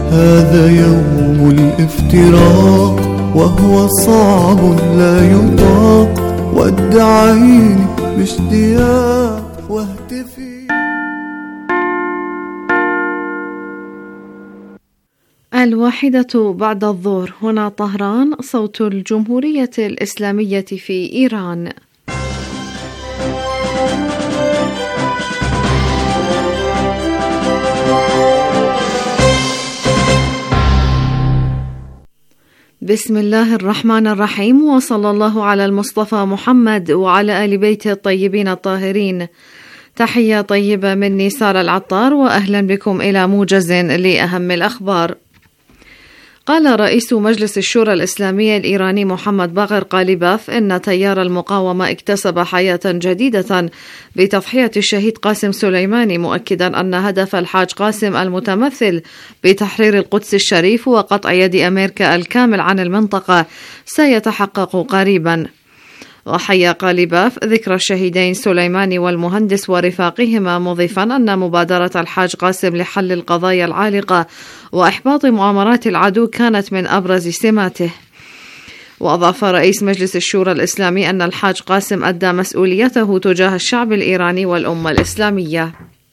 هذا يوم الافتراق وهو صعب لا يطاق، ودعيني باشتياق واهتفي. الواحدة بعد الظهر، هنا طهران، صوت الجمهورية الإسلامية في إيران. بسم الله الرحمن الرحيم، وصلى الله على المصطفى محمد وعلى آل بيته الطيبين الطاهرين. تحية طيبة مني سارة العطار، وأهلا بكم إلى موجز لأهم الأخبار. قال رئيس مجلس الشورى الإسلامي الإيراني محمد باقر قاليباف إن تيار المقاومة اكتسب حياة جديدة بتضحية الشهيد قاسم سليماني، مؤكدا أن هدف الحاج قاسم المتمثل بتحرير القدس الشريف وقطع يد أمريكا الكامل عن المنطقة سيتحقق قريبا. وحيا قاليباف ذكرى الشهيدين سليماني والمهندس ورفاقهما، مضيفا أن مبادرة الحاج قاسم لحل القضايا العالقة وإحباط مؤامرات العدو كانت من أبرز سماته. وأضاف رئيس مجلس الشورى الإسلامي أن الحاج قاسم أدى مسؤوليته تجاه الشعب الإيراني والأمة الإسلامية.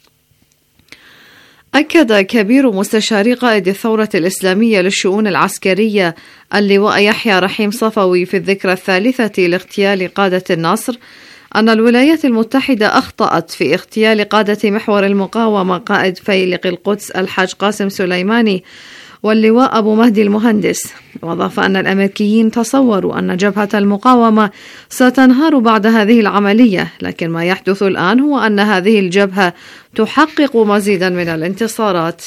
أكد كبير مستشاري قائد الثورة الإسلامية للشؤون العسكرية اللواء يحيى رحيم صفوي في الذكرى الثالثة لاغتيال قادة النصر أن الولايات المتحدة أخطأت في اغتيال قادة محور المقاومة قائد فيلق القدس الحاج قاسم سليماني واللواء أبو مهدي المهندس. وأضاف أن الأمريكيين تصوروا أن جبهة المقاومة ستنهار بعد هذه العملية، لكن ما يحدث الآن هو أن هذه الجبهة تحقق مزيدا من الانتصارات.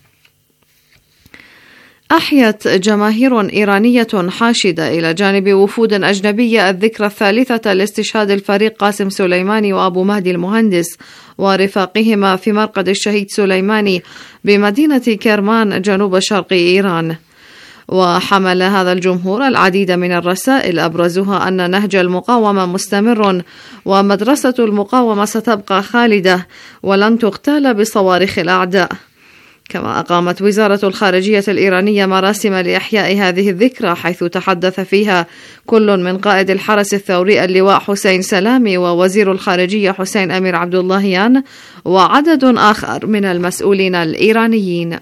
أحيت جماهير إيرانية حاشدة إلى جانب وفود أجنبية الذكرى الثالثة لاستشهاد الفريق قاسم سليماني وأبو مهدي المهندس ورفاقهما في مرقد الشهيد سليماني بمدينة كرمان جنوب شرق إيران. وحمل هذا الجمهور العديد من الرسائل، أبرزها أن نهج المقاومة مستمر، ومدرسة المقاومة ستبقى خالدة ولن تغتال بصواريخ الأعداء. كما أقامت وزارة الخارجية الإيرانية مراسم لإحياء هذه الذكرى، حيث تحدث فيها كل من قائد الحرس الثوري اللواء حسين سلامي ووزير الخارجية حسين أمير عبد اللهيان وعدد آخر من المسؤولين الإيرانيين.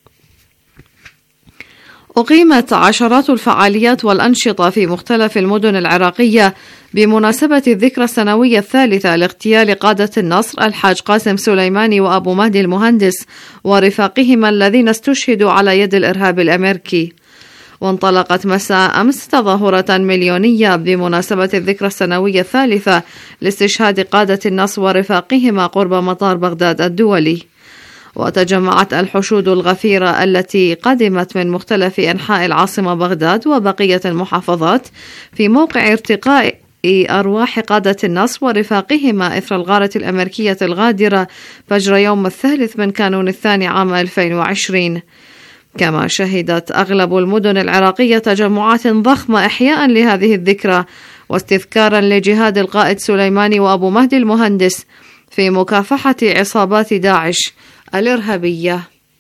أقيمت عشرات الفعاليات والأنشطة في مختلف المدن العراقية بمناسبة الذكرى السنوية الثالثة لاغتيال قادة النصر الحاج قاسم سليماني وأبو مهدي المهندس ورفاقهما الذين استشهدوا على يد الإرهاب الأمريكي. وانطلقت مساء أمس تظاهرة مليونية بمناسبة الذكرى السنوية الثالثة لاستشهاد قادة النصر ورفاقهما قرب مطار بغداد الدولي. وتجمعت الحشود الغفيرة التي قدمت من مختلف أنحاء العاصمة بغداد وبقية المحافظات في موقع ارتقاء أرواح قادة النصر ورفاقهما إثر الغارة الأمريكية الغادرة فجر يوم الثالث من كانون الثاني عام 2020. كما شهدت أغلب المدن العراقية تجمعات ضخمة إحياء لهذه الذكرى واستذكارا لجهاد القائد سليماني وأبو مهدي المهندس في مكافحة عصابات داعش الإرهابية.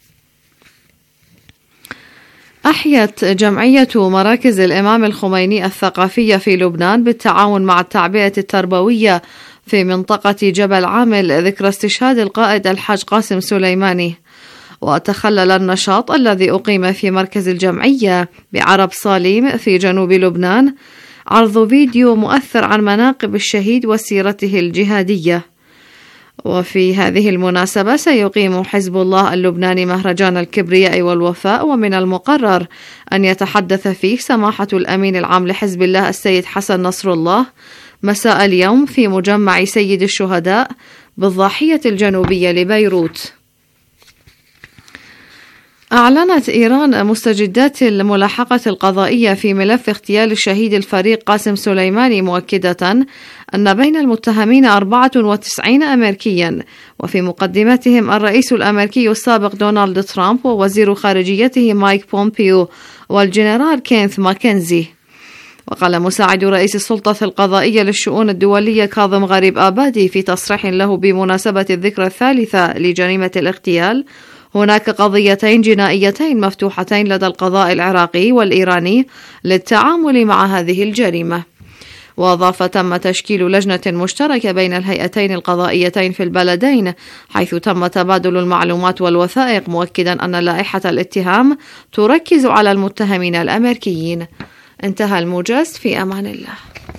أحيت جمعية مراكز الإمام الخميني الثقافية في لبنان بالتعاون مع التعبئة التربوية في منطقة جبل عامل ذكرى استشهاد القائد الحاج قاسم سليماني. وتخلل النشاط الذي أقيم في مركز الجمعية بعرب صاليم في جنوب لبنان عرض فيديو مؤثر عن مناقب الشهيد وسيرته الجهادية. وفي هذه المناسبة سيقيم حزب الله اللبناني مهرجان الكبرياء والوفاء، ومن المقرر أن يتحدث فيه سماحة الأمين العام لحزب الله السيد حسن نصر الله مساء اليوم في مجمع سيد الشهداء بالضاحية الجنوبية لبيروت. أعلنت إيران مستجدات الملاحقة القضائية في ملف اغتيال الشهيد الفريق قاسم سليماني، مؤكدة أن بين المتهمين 94 أمريكيا، وفي مقدمتهم الرئيس الأمريكي السابق دونالد ترامب ووزير خارجيته مايك بومبيو والجنرال كينث ماكنزي. وقال مساعد رئيس السلطة القضائية للشؤون الدولية كاظم غريب آبادي في تصريح له بمناسبة الذكرى الثالثة لجريمة الاغتيال: هناك قضيتين جنائيتين مفتوحتين لدى القضاء العراقي والإيراني للتعامل مع هذه الجريمة. وأضاف تم تشكيل لجنة مشتركة بين الهيئتين القضائيتين في البلدين، حيث تم تبادل المعلومات والوثائق، مؤكدا أن لائحة الاتهام تركز على المتهمين الأمريكيين. انتهى الموجز، في أمان الله.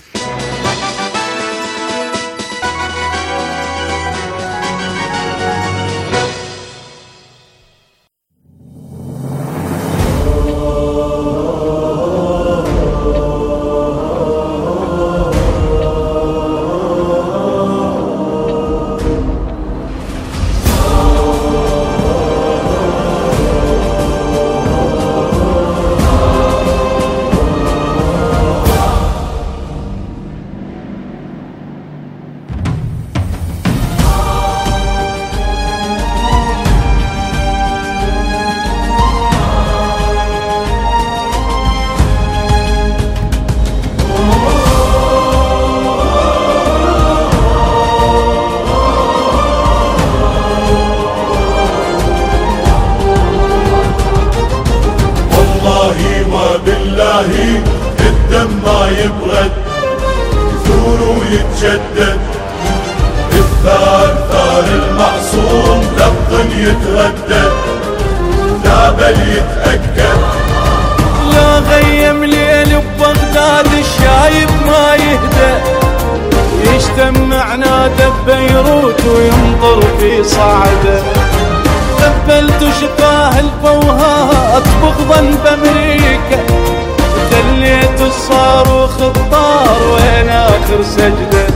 الدم ما يبرد، يثور ويتجدد، الثار ثار المعصوم لفظ يتردد، لا بل يتأكد. لا غيم ليل ببغداد الشايب ما يهدى، يجتمع نادى ببيروت ويمطر في صعده. قبلت شقاه الفوهات بغضا بامريكا، خليت الصاروخ الطار وين اخر سجده.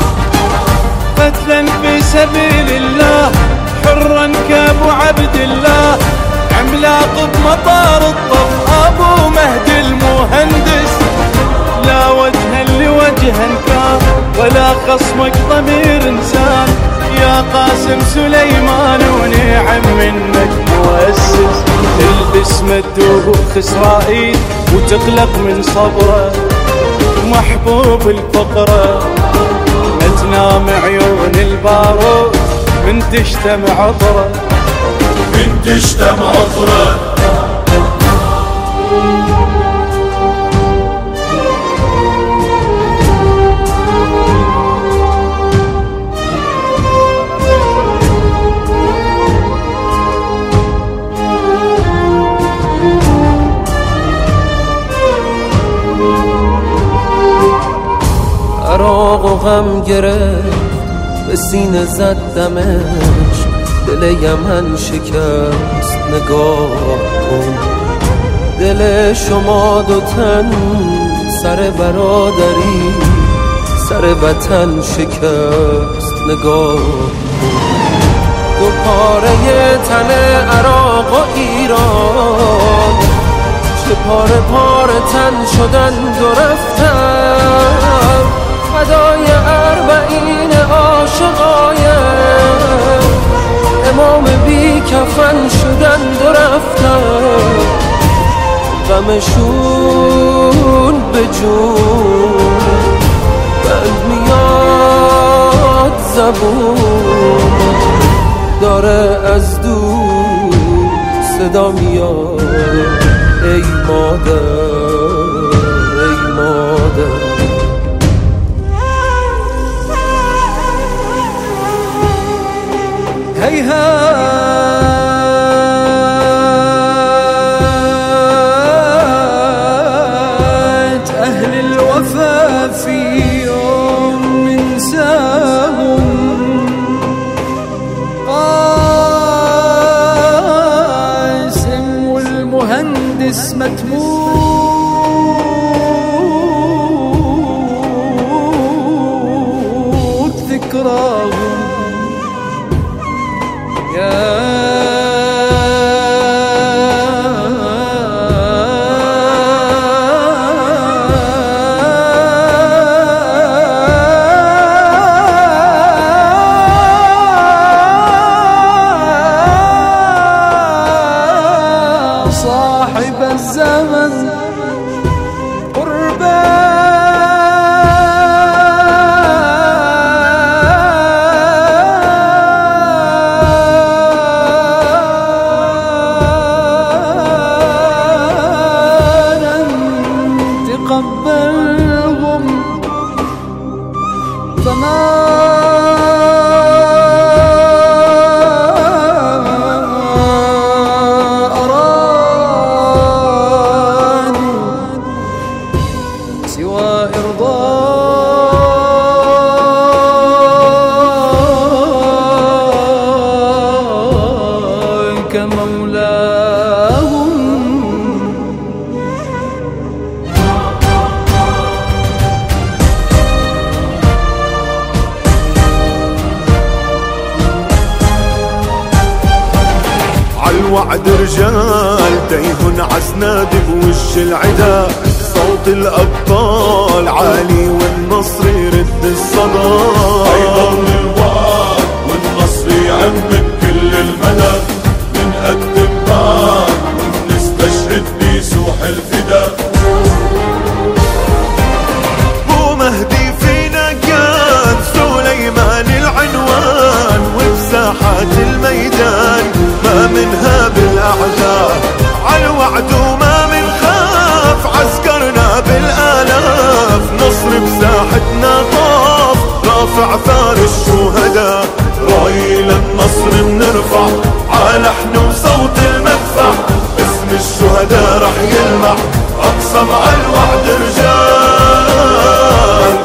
قتلا في سبيل الله حرا كابو عبد الله، عملاق بمطار الطف ابو مهدي المهندس. لا وجها لوجها كان ولا خصمك ضمير انسان، يا قاسم سليمان ونعم منك مؤسس. تلبس مدوخ اسرائيل وتقلق من صبره، محبوب الفقره ما تنام عيون البارود من تشتم عطره، من تشتم عطره. عراق و غم گرفت به سینه زد دمش، دل یمن شکست نگاه کن. دل شما دو تن سر برادری، سر وطن شکست نگاه کن. دو پاره تن عراق و ایران، چه پاره پاره تن شدن دو رفتن. فدای اربعین عاشقایم، امام بی کفن شدن دو رفتن. غمشون به جون بند میاد زبون، داره از دور صدا میاد ای مادر ای مادر. هيهات أهل الوفا في يوم ننساهم، قاسم والمهندس متموت ذكراهم. صاحب الزمن قربان، الوعد رجال تيهن عسناد بوش العدا، صوت الأبطال عالي والنصر يرد الصدى. هيضل الوعد والنصر يعم بكل المدى، منقدم بعد ونستشهد بسوح الفدا. هو مهدي فينا كان سليمان العنوان، وبساحات الميدان ما منها بالأعداء، عالوعد وما منخاف عسكرنا بالآلاف، نصر بساحتنا طاف رافع ثار الشهداء. راي للنصر بنرفع عالحن وصوت المدفع، اسم الشهداء رح يلمع أقسم عالوعد رجال.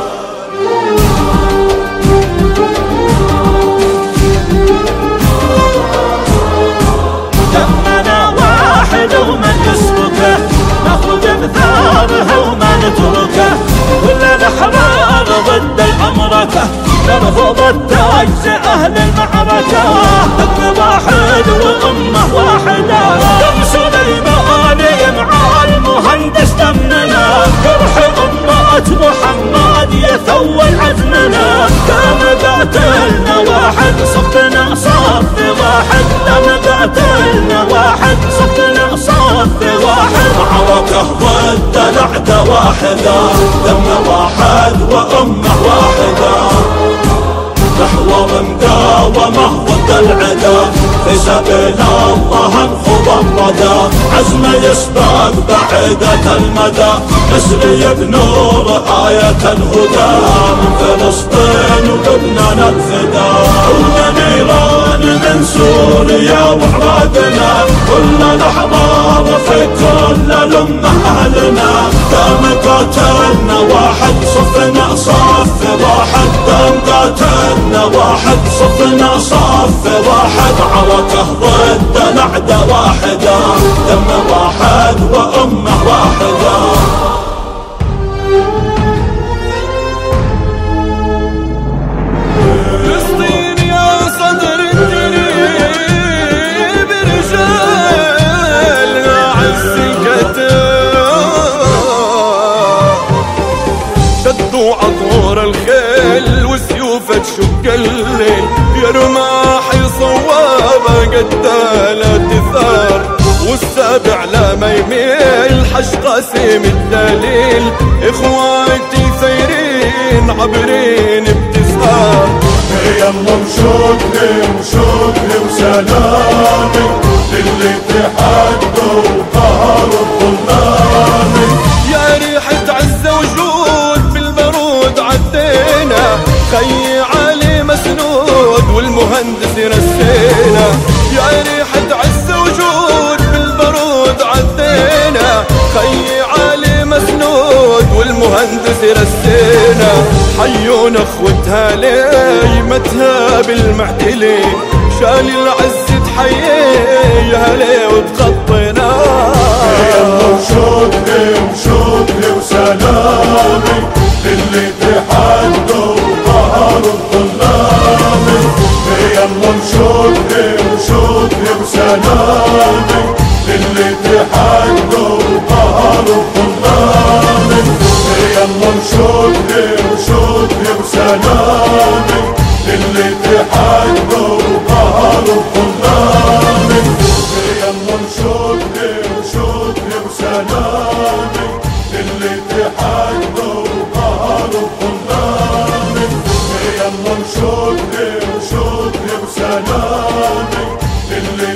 دمنا واحد ومن يسبقه، ناخذ بثارها وما نتركه، كلنا حرار ضد الأمركة، نرفض التاج أهل المعركة. دم واحد وأمة واحدة، دم سليماني مع المهندس دمنا، جرح أمة محمد يثول عزمنا. كان قاتلنا واحد صفنا صف واحد، دم قاتلنا واحد صفنا صف واحد. معركة ضد الأعداء واحدة، دم واحد وأمة واحدة، نحو مقاومة ضد العدا، في سبيل الله انخض الردى. عزم يسبق بعيدة المدى، نسري بنور آية الهدى، من فلسطين ولبنان الفدا. ومن إيران من سوريا وعراقنا، كل الأحرار في كل الأمة أهلنا. دام قاتلنا واحد صفنا صف واحد، دام قاتلنا واحد صفنا صف واحد. معركة ضد الأعداء واحدة، دم واحد وأمة واحدة. فلسطين يا صدر الدنيا برجال عز القتال، شدوا عطور الخيل وسيوف تشق الليل، يا رماح صوابة قتالة ثار، والسابع لا ما يميل حش قاسم الدليل. اخواتي ثيرين عبرين ابتسام، يلا وشكري وشكري وسلامي للي تحدوا وقهروا الظلامي. يا ريحة عزة وجود بالبرود عدينا، خي علي مسنود والمهندس رسينا. يا ريحة عزة وجود بالبرود عدينا، خي علي مسنود والمهندس رسينا. حيون اخوتها ليمتها بالمعتلين، شال العز تحيي يا لي وتخطينا. يلا وشكري وشكري وسلامي للي تحدوا وقهروا الظلامي. يلا وشكري وشكري وسلامي للي تحدوا وقهروا الظلامي. يلا وشكري وشكري وسلامي للي تحدوا وقهروا الظلامي. يلا وشكري وشكري وسلامي للي تحدوا وقهروا الظلامي. يلا وشكري وشكري وسلامي للي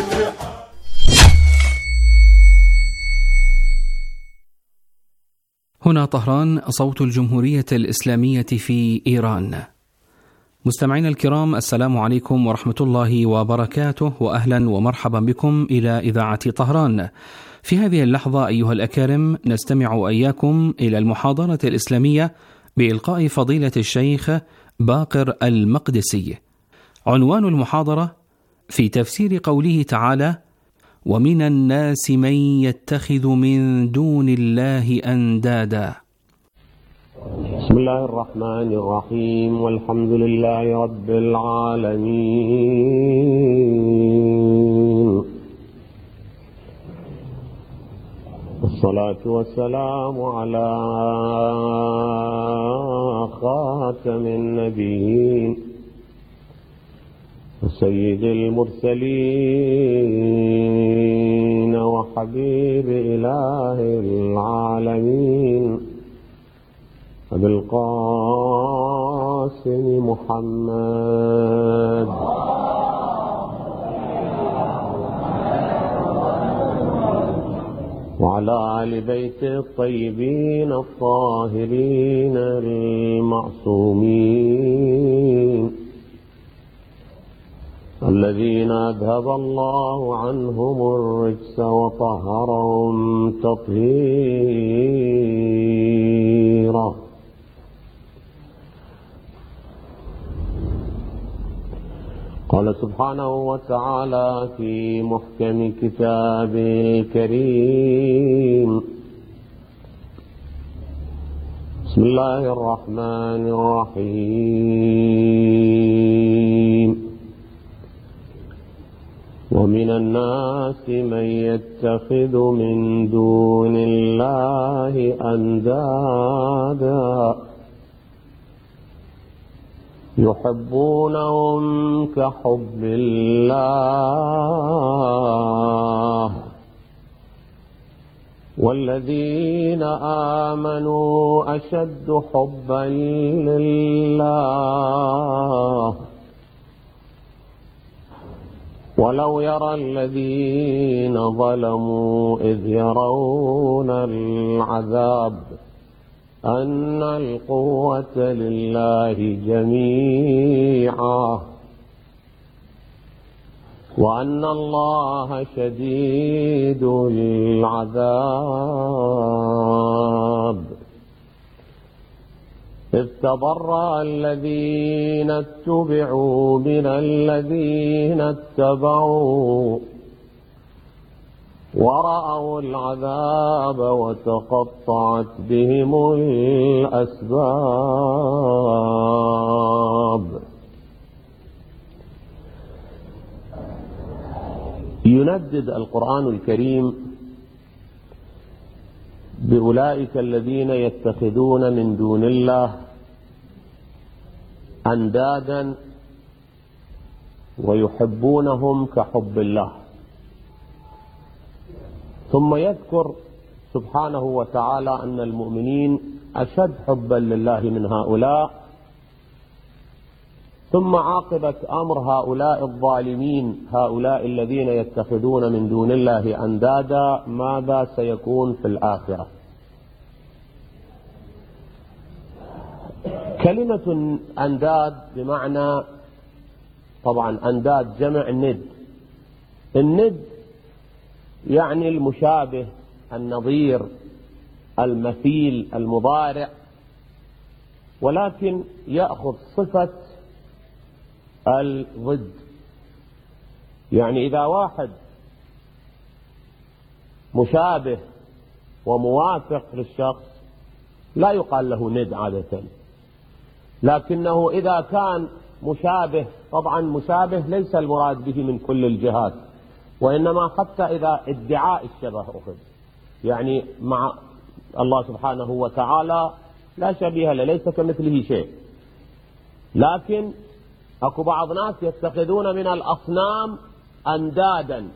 هنا طهران، صوت الجمهورية الإسلامية في إيران. مستمعينا الكرام، السلام عليكم ورحمة الله وبركاته، وأهلا ومرحبا بكم إلى إذاعة طهران. في هذه اللحظة أيها الأكارم نستمع إياكم إلى المحاضرة الإسلامية بإلقاء فضيلة الشيخ باقر المقدسي. عنوان المحاضرة في تفسير قوله تعالى: ومن الناس من يتخذ من دون الله أندادا. بسم الله الرحمن الرحيم، والحمد لله رب العالمين، والصلاة والسلام على خاتم النبيين وسيد المرسلين وحبيب إله العالمين أبي القاسم محمد وعلى آل بيته الطيبين الطاهرين المعصومين الذين أذهب الله عنهم الرجس وطهرهم تطهيرا. قال سبحانه وتعالى في محكم كتابه الكريم: بسم الله الرحمن الرحيم. ومن الناس من يتخذ من دون الله أندادا يحبونهم كحب الله والذين آمنوا أشد حبا لله ولو يرى الذين ظلموا إذ يرون العذاب أن القوة لله جميعا وأن الله شديد العذاب. إذ تبرأ الذين اتبعوا من الذين اتبعوا ورأوا العذاب وتقطعت بهم الأسباب. يندد القرآن الكريم بأولئك الذين يتخذون من دون الله أندادا ويحبونهم كحب الله، ثم يذكر سبحانه وتعالى أن المؤمنين أشد حبا لله من هؤلاء، ثم عاقبة أمر هؤلاء الظالمين هؤلاء الذين يتخذون من دون الله أندادا ماذا سيكون في الآخرة. كلمة أنداد بمعنى، طبعا أنداد جمع ند، الند يعني المشابه النظير المثيل المضارع، ولكن يأخذ صفة الضد. يعني إذا واحد مشابه وموافق للشخص لا يقال له ند عادة، لكنه إذا كان مشابه، طبعا مشابه ليس المراد به من كل الجهات، وإنما حتى إذا ادعاء الشبه أخذ، يعني مع الله سبحانه وتعالى لا شبيه له، ليس كمثله شيء. لكن أكو بعض ناس يتخذون من الأصنام أندادا،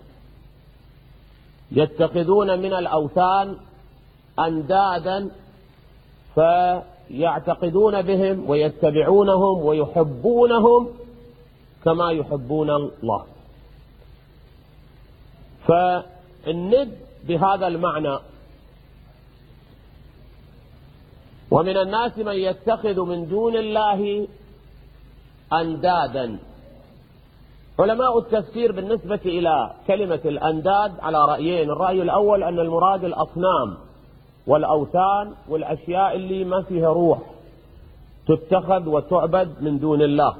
يتخذون من الأوثان أندادا فيعتقدون بهم ويتبعونهم ويحبونهم كما يحبون الله. فالند بهذا المعنى. ومن الناس من يتخذ من دون الله أندادا. علماء التفسير بالنسبة إلى كلمة الأنداد على رأيين: الرأي الأول أن المراد الأصنام والأوثان والأشياء اللي ما فيها روح تتخذ وتعبد من دون الله.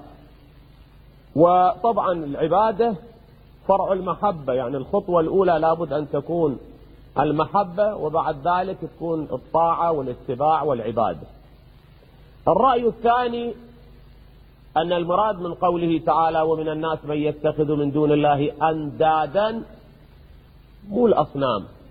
وطبعا العبادة فرع المحبة، يعني الخطوة الأولى لابد أن تكون المحبة، وبعد ذلك تكون الطاعة والاتباع والعبادة. الرأي الثاني أن المراد من قوله تعالى: ومن الناس من يتخذ من دون الله أندادا، مو الأصنام،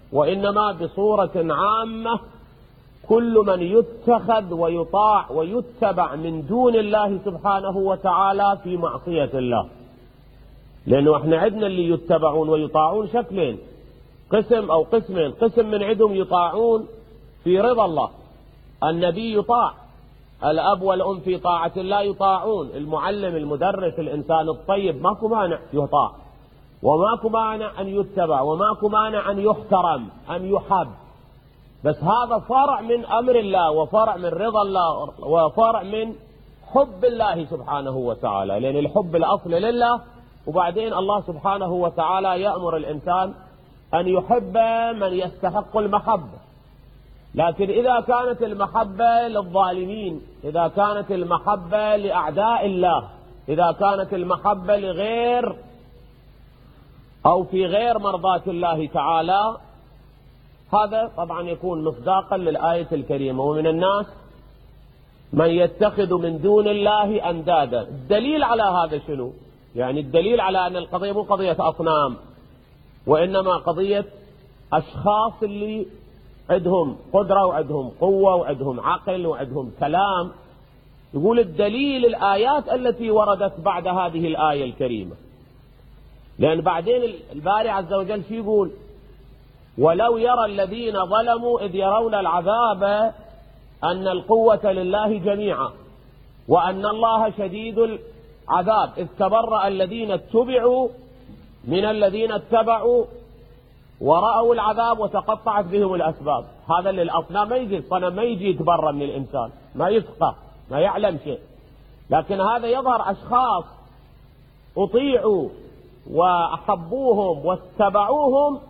وإنما بصورة عامة كل من يتخذ ويطاع ويتبع من دون الله سبحانه وتعالى في معصية الله. لأنه احنا عندنا اللي يتبعون ويطاعون شكلين، قسم أو قسمين. قسم من عندهم يطاعون في رضا الله، النبي يطاع، الأب والأم في طاعة الله يطاعون، المعلم المدرس الإنسان الطيب ماكو مانع يطاع، وماكو مانع أن يتبع، وماكو مانع أن يحترم أن يحب. بس هذا فرع من أمر الله، وفرع من رضا الله، وفرع من حب الله سبحانه وتعالى، لأن الحب الأصل لله، وبعدين الله سبحانه وتعالى يأمر الإنسان أن يحب من يستحق المحبة. لكن إذا كانت المحبة للظالمين، إذا كانت المحبة لأعداء الله، إذا كانت المحبة لغير أو في غير مرضاة الله تعالى، هذا طبعا يكون مصداقا للآية الكريمة: ومن الناس من يتخذ من دون الله أندادا. الدليل على هذا شنو؟ يعني الدليل على أن القضية مو قضية أصنام، وإنما قضية أشخاص اللي عندهم قدرة وعندهم قوة وعندهم عقل وعندهم كلام. يقول الدليل الآيات التي وردت بعد هذه الآية الكريمة، لأن بعدين الباري عز وجل شو يقول؟ ولو يرى الذين ظلموا إذ يرون العذاب أن القوة لله جميعا وأن الله شديد العذاب إذ تبرأ الذين اتبعوا من الذين اتبعوا ورأوا العذاب وتقطعت بهم الأسباب. هذا للأصنام ما يجي، الصنم ما يجي يتبرأ من الإنسان، ما يفقه ما يعلم شيء. لكن هذا يظهر أشخاص أطيعوا وأحبوهم واتبعوهم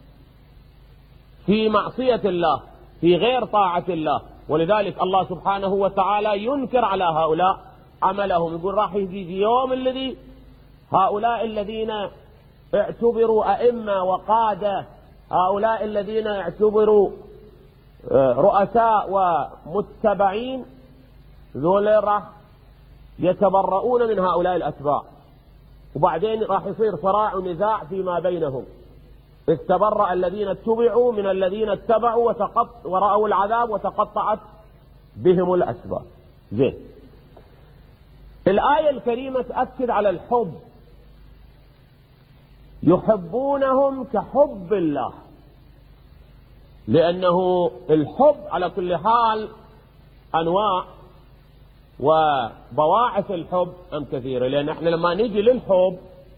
في معصية الله، في غير طاعة الله، ولذلك الله سبحانه وتعالى ينكر على هؤلاء عملهم. يقول راح يجي يوم الذي هؤلاء الذين اعتبروا أئمة وقادة، هؤلاء الذين اعتبروا رؤساء ومتبعين، ذول راح يتبرؤون من هؤلاء الأتباع، وبعدين راح يصير صراع ونزاع فيما بينهم. إذ تبرأ الذين اتبعوا من الذين اتبعوا ورأوا العذاب وتقطعت بهم الأسباب. زين، الآية الكريمة تأكد على الحب، يحبونهم كحب الله، لأنه الحب على كل حال أنواع وبواعث الحب أم كثيرة. لأن احنا لما نيجي للحب،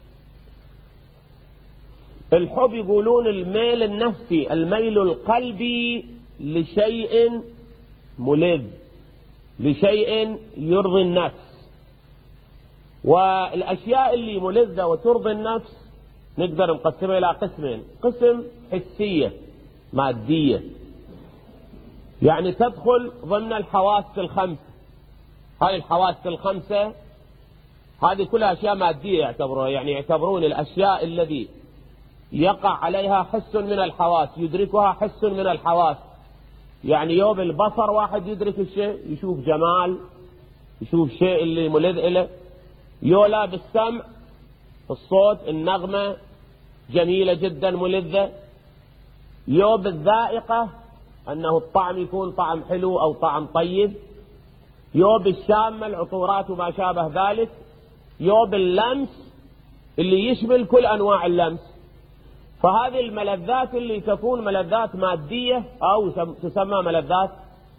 الحب يقولون الميل النفسي، الميل القلبي لشيء ملذ، لشيء يرضي النفس. والأشياء اللي ملذة وترضي النفس نقدر نقسمها إلى قسمين: قسم حسية مادية، يعني تدخل ضمن الحواس الخمس. هاي الحواس الخمسة هذه كلها أشياء مادية يعتبروها، يعني يعتبرون الأشياء الذي يقع عليها حس من الحواس، يدركها حس من الحواس. يعني يوم البصر واحد يدرك الشيء، يشوف جمال، يشوف شيء اللي ملذ إله. يولا بالسمع، الصوت، النغمة جميلة جدا ملذة. يو بالذائقة، أنه الطعم يكون طعم حلو أو طعم طيب. يو بالشامة، العطورات وما شابه ذلك. يو باللمس اللي يشمل كل أنواع اللمس. فهذه الملذات اللي تكون ملذات مادية أو تسمى ملذات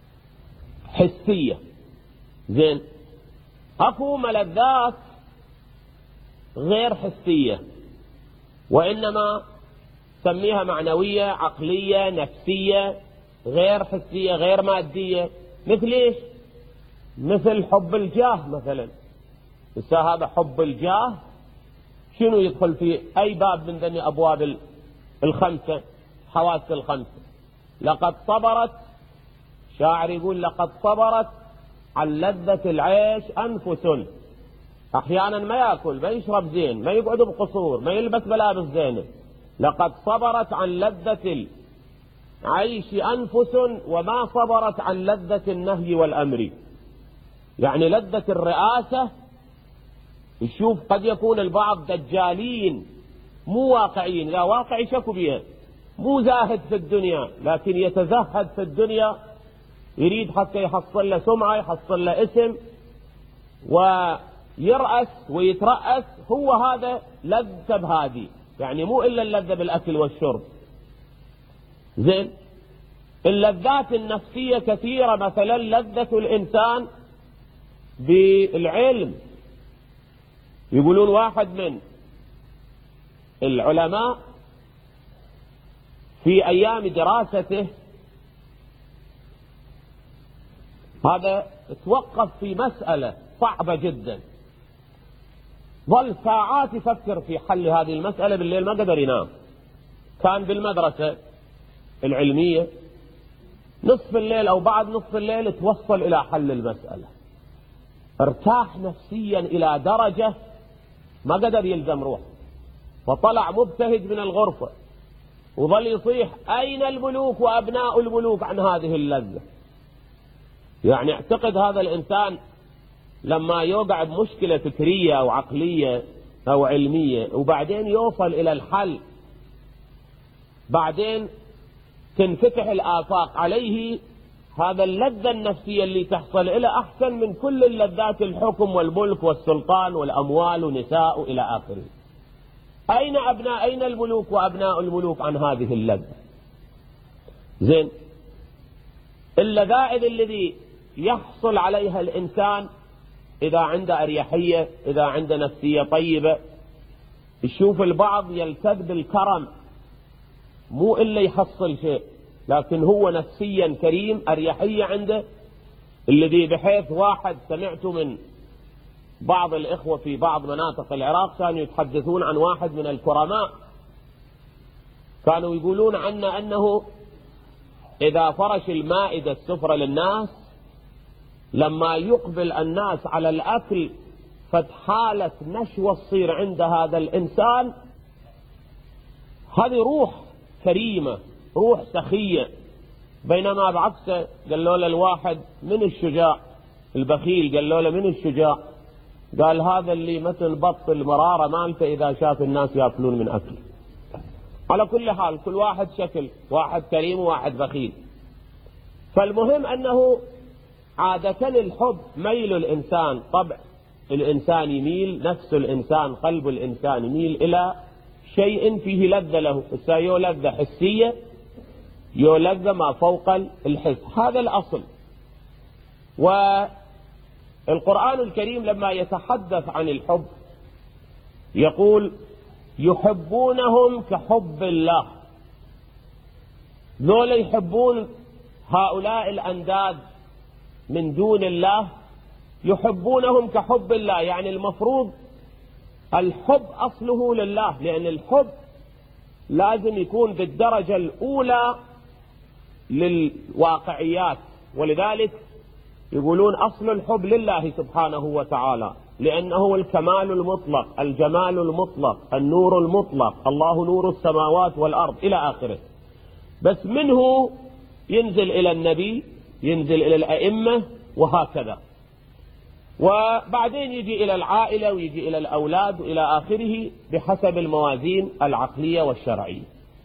حسية. زين، أكو ملذات غير حسية، وإنما سميها معنوية، عقلية، نفسية، غير حسية، غير مادية. مثل إيش؟ مثل حب الجاه مثلا. هذا حب الجاه شنو يدخل في أي باب من ذني أبواب الخمسة، حواس الخمسة؟ لقد صبرت، شاعر يقول لقد صبرت عن لذة العيش أنفس. أحيانا ما يأكل، ما يشرب زين، ما يقعد بقصور، ما يلبس ملابس زينة. لقد صبرت عن لذة العيش أنفس وما صبرت عن لذة النهي والأمر. يعني لذة الرئاسة، يشوف قد يكون البعض دجالين مو واقعيين، لا واقعي شكوا بها، مو زاهد في الدنيا لكن يتزهد في الدنيا، يريد حتى يحصل له سمعة، يحصل له اسم، ويرأس ويترأس. هو هذا لذة بهذه، يعني مو إلا اللذة بالأكل والشرب. زين، اللذات النفسية كثيرة، مثلا لذة الإنسان بالعلم. يقولون واحد من العلماء في أيام دراسته هذا توقف في مسألة صعبة جدا، ظل ساعات يفكر في حل هذه المسألة، بالليل ما قدر ينام. كان بالمدرسة العلمية نصف الليل أو بعد نصف الليل توصل إلى حل المسألة، ارتاح نفسيا إلى درجة ما قدر يلزم روح، وطلع مبتهج من الغرفة وظل يصيح: أين الملوك وأبناء الملوك عن هذه اللذة؟ يعني اعتقد هذا الإنسان لما يوقع بمشكلة فكرية أو عقلية أو علمية وبعدين يوصل إلى الحل، بعدين تنفتح الآفاق عليه، هذا اللذة النفسية اللي تحصل له أحسن من كل اللذات، الحكم والملك والسلطان والأموال ونساء إلى آخره. أين الملوك وأبناء الملوك عن هذه اللذة؟ زين، اللذائذ الذي يحصل عليها الإنسان إذا عنده أريحية، إذا عنده نفسية طيبة. يشوف البعض يلتذ بالكرم، مو إلا يحصل شيء، لكن هو نفسيا كريم، أريحية عنده، الذي بحيث واحد سمعت من بعض الإخوة في بعض مناطق العراق كانوا يتحدثون عن واحد من الكرماء، كانوا يقولون عنه أنه إذا فرش المائدة السفرة للناس، لما يقبل الناس على الأكل فتحالة نشوة تصير عند هذا الإنسان، هذه روح كريمة، روح سخية. بينما بعكسه قالوا له الواحد: من الشجاع؟ البخيل قالوا له: من الشجاع؟ قال: هذا اللي مثل بط المرارة مالته إذا شاف الناس يأكلون من أكل. على كل حال كل واحد شكل، واحد كريم وواحد بخيل. فالمهم أنه عادة الحب ميل الإنسان، طبع الإنسان يميل، نفس الإنسان قلب الإنسان يميل إلى شيء فيه لذة له، يو لذة حسية، يو لذة ما فوق الحس، هذا الأصل. والقرآن الكريم لما يتحدث عن الحب يقول: يحبونهم كحب الله. ذولا يحبون هؤلاء الأنداد من دون الله، يحبونهم كحب الله، يعني المفروض الحب أصله لله، لأن الحب لازم يكون بالدرجة الأولى للواقعيات، ولذلك يقولون أصل الحب لله سبحانه وتعالى، لأنه الكمال المطلق، الجمال المطلق، النور المطلق، الله نور السماوات والأرض إلى آخره. بس منه ينزل إلى النبي، ينزل إلى الأئمة، وهكذا، وبعدين يجي إلى العائلة ويجي إلى الأولاد وإلى آخره بحسب الموازين العقلية والشرعية.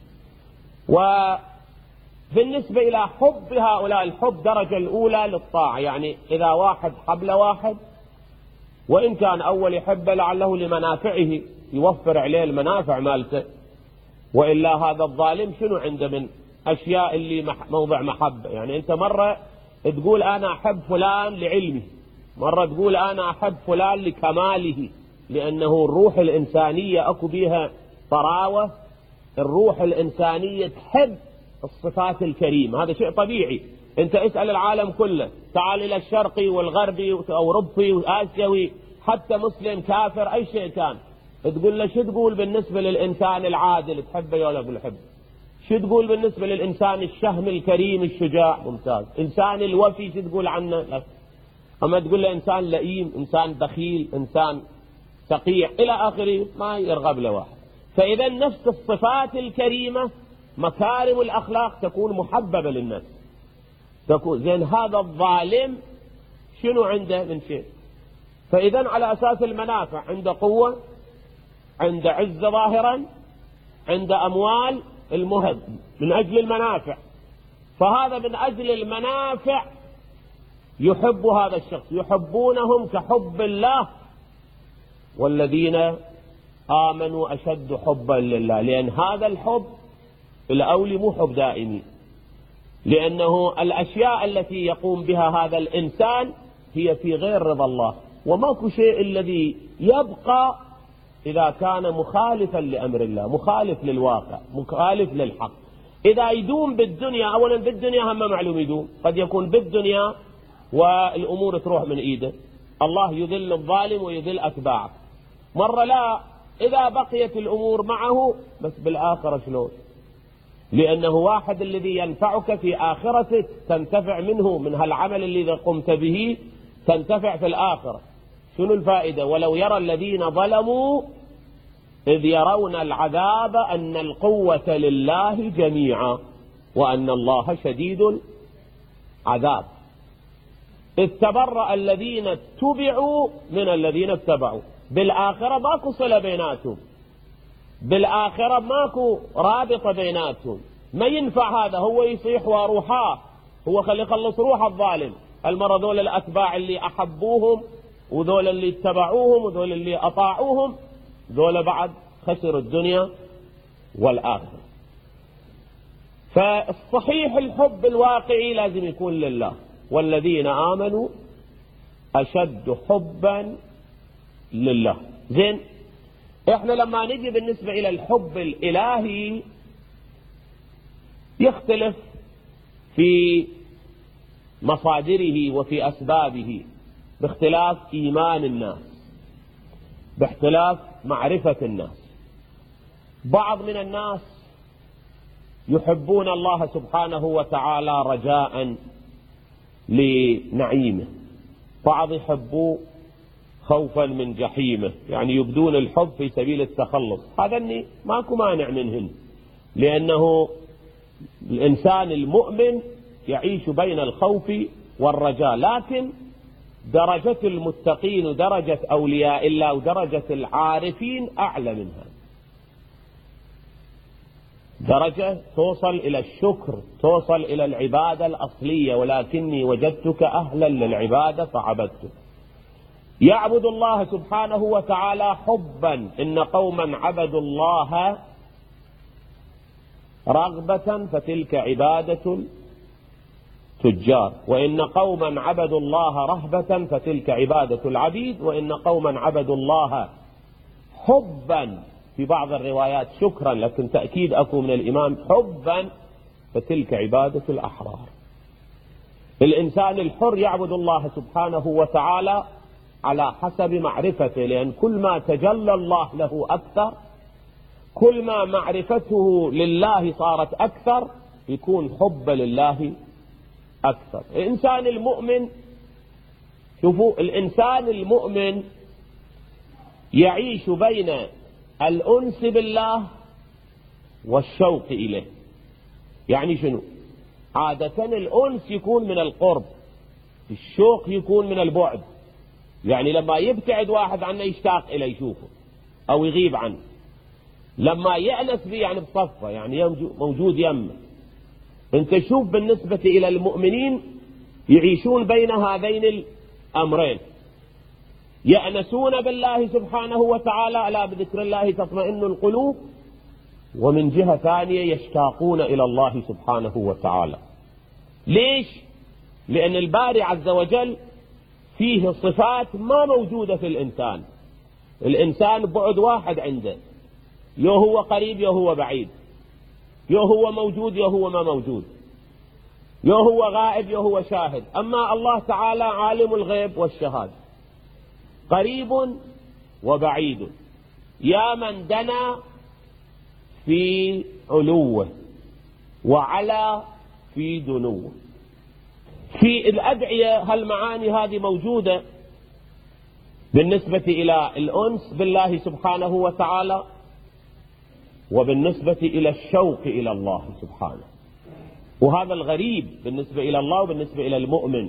وبالنسبة إلى حب هؤلاء، الحب درجة الأولى للطاعة، يعني إذا واحد حب لواحد وإن كان أول يحب لعله لمنافعه، يوفر عليه المنافع مالته، وإلا هذا الظالم شنو عنده من أشياء اللي موضع محبة؟ يعني أنت مرة تقول أنا أحب فلان لعلمه، مرة تقول أنا أحب فلان لكماله، لأنه الروح الإنسانية أكو بيها طراوة، الروح الإنسانية تحب الصفات الكريمة، هذا شيء طبيعي. أنت اسأل العالم كله، تعال إلى الشرقي والغربي وأوروبي وآسيوي، حتى مسلم كافر أي شيء كان، تقول له شو تقول بالنسبة للإنسان العادل؟ تحبه ولا يقول حب؟ شو تقول بالنسبة للإنسان الشهم الكريم الشجاع؟ ممتاز. إنسان الوفي شو تقول عنه؟ لا. أما تقول له إنسان لئيم، إنسان بخيل، إنسان سقيع إلى آخره، ما يرغب له واحد. فإذا نفس الصفات الكريمة، مكارم الأخلاق تكون محببة للناس، تكون زين. هذا الظالم شنو عنده من شيء؟ فإذا على أساس المنافع، عنده قوة، عنده عزة ظاهرا، عنده أموال، المهم من أجل المنافع، فهذا من أجل المنافع يحب هذا الشخص، يحبونهم كحب الله، والذين آمنوا أشد حبا لله، لأن هذا الحب الأولي مو حب دائمي، لأنه الأشياء التي يقوم بها هذا الإنسان هي في غير رضا الله، وماكو شيء الذي يبقى إذا كان مخالفا لأمر الله، مخالف للواقع، مخالف للحق. إذا يدوم بالدنيا، أولا بالدنيا هم معلوم يدوم، قد يكون بالدنيا والأمور تروح من إيده، الله يذل الظالم ويذل أتباعه، مرة لا، إذا بقيت الأمور معه بس بالآخرة شلون؟ لأنه واحد الذي ينفعك في آخرتك تنتفع منه، من هالعمل الذي قمت به تنتفع في الآخرة. شنو الفائدة؟ ولو يرى الذين ظلموا إذ يرون العذاب أن القوة لله جميعا وأن الله شديد العذاب، إذ تبرأ الذين اتبعوا من الذين اتبعوا. بالآخرة ماكو صلة بيناتهم، بالآخرة ماكو رابطة بيناتهم، ما ينفع هذا، هو يصيح وروحاه، هو خلي يخلص روح الظالم. المرة ذول الأتباع اللي أحبوهم وذول اللي اتبعوهم وذول اللي أطاعوهم، ذول بعد خسر الدنيا والآخرة. فالصحيح الحب الواقعي لازم يكون لله، والذين آمنوا أشد حبا لله. زين، احنا لما نجي بالنسبة إلى الحب الإلهي يختلف في مصادره وفي أسبابه باختلاف إيمان الناس، باختلاف معرفة الناس. بعض من الناس يحبون الله سبحانه وتعالى رجاء لنعيمه، بعض يحبوه خوفا من جحيمه، يعني يبدون الحب في سبيل التخلص. هذا ماكو مانع منهن، لأنه الإنسان المؤمن يعيش بين الخوف والرجاء، لكن درجة المتقين ودرجة أولياء الله ودرجة العارفين أعلى منها، درجة توصل إلى الشكر، توصل إلى العبادة الأصلية، ولكني وجدتك أهلا للعبادة فعبدتك. يعبد الله سبحانه وتعالى حبا، إن قوما عبدوا الله رغبة فتلك عبادة التجار، وإن قوما عبدوا الله رهبة فتلك عبادة العبيد، وإن قوما عبدوا الله حبا، في بعض الروايات شكرا، لكن تأكيد أكو من الإمام حبا فتلك عبادة الأحرار. الإنسان الحر يعبد الله سبحانه وتعالى على حسب معرفته، لأن كل ما تجلى الله له أكثر، كل ما معرفته لله صارت أكثر، يكون حب لله أكثر. الإنسان المؤمن، شوفوا، الإنسان المؤمن يعيش بين الأنس بالله والشوق إليه. يعني شنو؟ عادة الأنس يكون من القرب، الشوق يكون من البعد. يعني لما يبتعد واحد عنه يشتاق إليه يشوفه أو يغيب عنه، لما يأنس به يعني بصفه، يعني موجود يمه. انت شوف بالنسبة إلى المؤمنين يعيشون بين هذين الأمرين، يأنسون بالله سبحانه وتعالى، ألا بذكر الله تطمئن القلوب، ومن جهة ثانية يشتاقون إلى الله سبحانه وتعالى. ليش؟ لأن الباري عز وجل فيه صفات ما موجودة في الإنسان. الإنسان بعد واحد عنده، يو هو قريب يو هو بعيد، يو هو موجود يو هو ما موجود، يو هو غائب يو هو شاهد. أما الله تعالى عالم الغيب والشهادة، قريب وبعيد، يا من دنا في علوه وعلى في دنوه. في الأدعية هالمعاني هذه موجودة بالنسبة إلى الأنس بالله سبحانه وتعالى، وبالنسبة إلى الشوق إلى الله سبحانه. وهذا الغريب بالنسبة إلى الله وبالنسبة إلى المؤمن،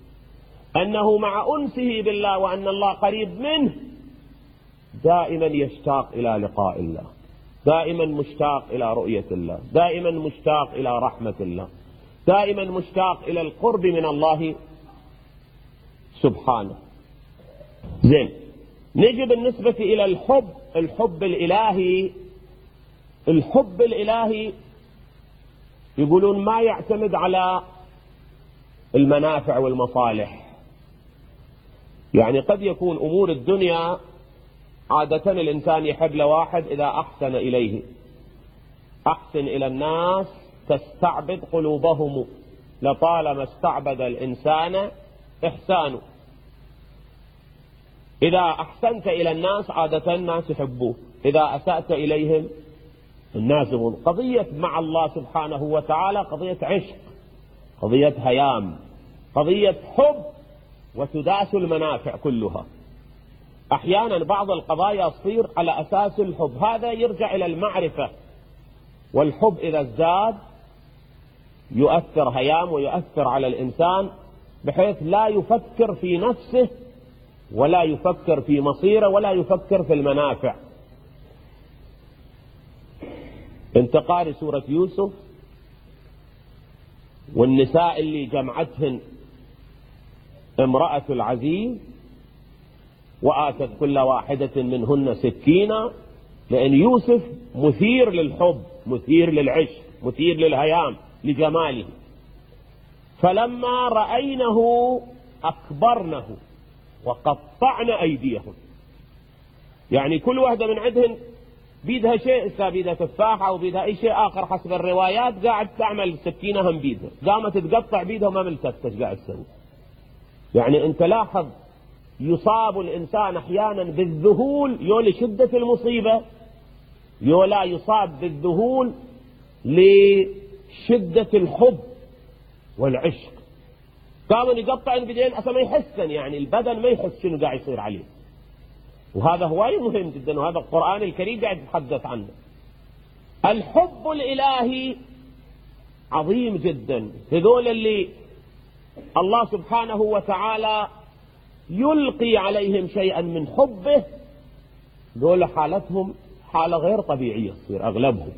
أنه مع أنسه بالله وأن الله قريب منه دائما يشتاق إلى لقاء الله، دائما مشتاق إلى رؤية الله، دائما مشتاق إلى رحمة الله، دائما مشتاق إلى القرب من الله سبحانه. زين، نجي بالنسبة إلى الحب الإلهي. الحب الإلهي يقولون ما يعتمد على المنافع والمصالح. يعني قد يكون أمور الدنيا عادة الإنسان يحب لواحد إذا أحسن إليه. أحسن إلى الناس تستعبد قلوبهم، لطالما استعبد الإنسان إحسانه. إذا أحسنت إلى الناس عادة الناس يحبوه، إذا أسأت إليهم الناس يبغون. قضية مع الله سبحانه وتعالى قضية عشق، قضية هيام، قضية حب، وتداس المنافع كلها. أحيانا بعض القضايا تصير على أساس الحب، هذا يرجع إلى المعرفة. والحب إذا ازداد يؤثر هيام ويؤثر على الإنسان بحيث لا يفكر في نفسه ولا يفكر في مصيره ولا يفكر في المنافع. انت قارئ سورة يوسف، والنساء اللي جمعتهن امرأة العزيز وآتت كل واحدة منهن سكينة، لأن يوسف مثير للحب، مثير للعشق، مثير للهيام، لجماله. فلما رأينه أكبرنه وقطعن أيديهم. يعني كل واحدة من عندهن بيدها شيء، بيدها تفاحة أو بيدها أي شيء آخر حسب الروايات، قاعد تعمل سكينة هم بيدها، قامت تقطع بيدها وما ملتفتش قاعد تسوي. يعني أنت لاحظ يصاب الإنسان أحيانا بالذهول يولي شدة المصيبة، يولا يصاب بالذهول لشدة الحب والعشق. قاموا يقطعن بدين أصلا ما يحسن، يعني البدن ما يحس شنو قاعد يصير عليه. وهذا هواي مهم جدا، وهذا القرآن الكريم قاعد يتحدث عنه. الحب الإلهي عظيم جدا. هذول اللي الله سبحانه وتعالى يلقي عليهم شيئا من حبه، دول حالتهم حالة غير طبيعية تصير، أغلبهم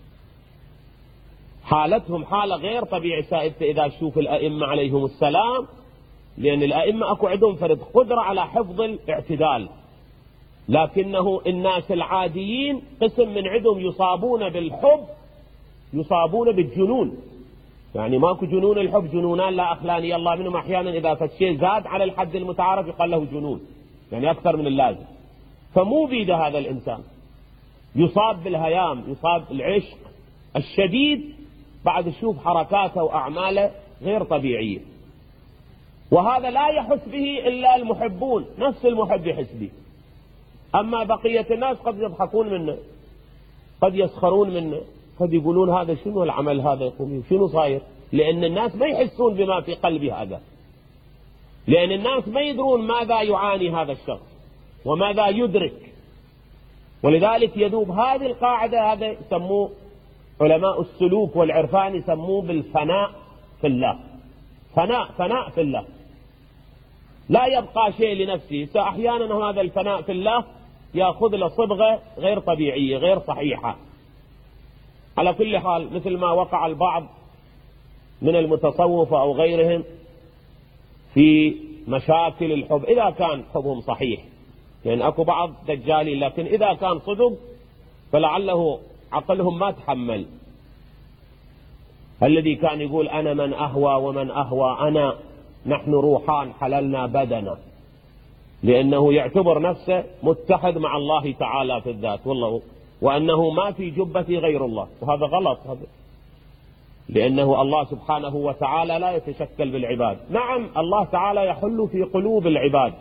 حالتهم حالة غير طبيعية. سائدت إذا تشوف الأئمة عليهم السلام، لأن الأئمة أكو عندهم فرد قدرة على حفظ الاعتدال، لكنه الناس العاديين قسم من عندهم يصابون بالحب، يصابون بالجنون. يعني ماكو جنون الحب، جنونان لا أخلاني الله منهم. أحيانا إذا فالشيء زاد على الحد المتعارف يقال له جنون، يعني أكثر من اللازم. فمو بيد هذا الإنسان، يصاب بالهيام، يصاب العشق الشديد، بعد تشوف حركاته وأعماله غير طبيعية. وهذا لا يحس به إلا المحبون، نفس المحب يحس به. أما بقية الناس قد يضحكون منه، قد يسخرون منه، قد يقولون هذا شنو العمل هذا يقوم شنو صاير، لأن الناس ما يحسون بما في قلب هذا، لأن الناس ما يدرون ماذا يعاني هذا الشخص وماذا يدرك. ولذلك يذوب هذه القاعدة، هذا يسموه علماء السلوك والعرفان يسموه بالفناء في الله. فناء في الله، لا يبقى شيء لنفسه. فأحيانا هذا الفناء في الله يأخذ له صبغة غير طبيعية غير صحيحة. على كل حال، مثل ما وقع البعض من المتصوفة أو غيرهم في مشاكل الحب، إذا كان حبهم صحيح، يعني أكو بعض دجالي، لكن إذا كان صدق فلعله عقلهم ما تحمل. الذي كان يقول أنا من أهوى ومن أهوى أنا، نحن روحان حللنا بدنا، لأنه يعتبر نفسه متحد مع الله تعالى في الذات، والله وأنه ما في جبتي غير الله. وهذا غلط، هذا لأنه الله سبحانه وتعالى لا يتشكل بالعباد. نعم الله تعالى يحل في قلوب العباد.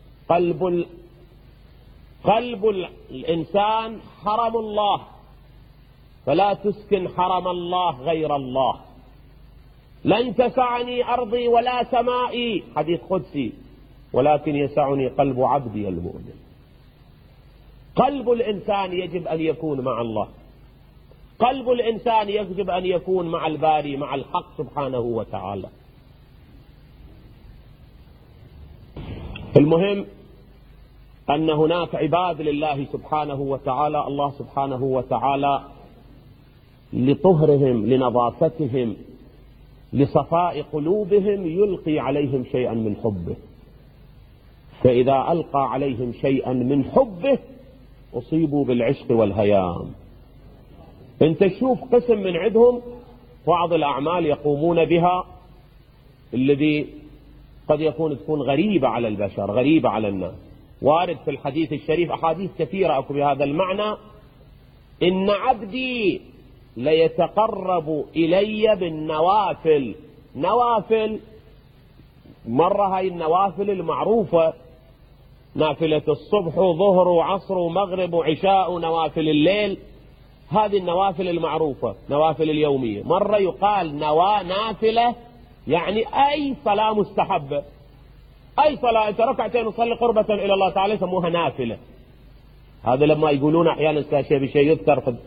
قلب الإنسان حرم الله، فلا تسكن حرم الله غير الله. لن تسعني أرضي ولا سمائي، حديث قدسي، ولكن يسعني قلب عبدي المؤمن. قلب الإنسان يجب أن يكون مع الله، قلب الإنسان يجب أن يكون مع الباري، مع الحق سبحانه وتعالى. المهم أن هناك عباد لله سبحانه وتعالى، الله سبحانه وتعالى لطهرهم لنظافتهم لصفاء قلوبهم يلقي عليهم شيئا من حبه، فإذا ألقى عليهم شيئا من حبه أصيبوا بالعشق والهيام. انت تشوف قسم من عندهم بعض الأعمال يقومون بها الذي قد تكون غريبة على البشر، غريبة على الناس. وارد في الحديث الشريف أحاديث كثيرة أكو بهذا المعنى: إن عبدي ليتقرب إلي بالنوافل. نوافل، مرة هاي النوافل المعروفة، نافلة الصبح وظهر وعصر ومغرب وعشاء ونوافل الليل، هذه النوافل المعروفة، نوافل اليومية. مرة يقال نافلة يعني أي صلاة مستحبة، أي صلاة أنت ركعتين وصلي قربة إلى الله تعالى يسموها نافلة. هذا لما يقولون أحيانا شيء بشيء يذكر في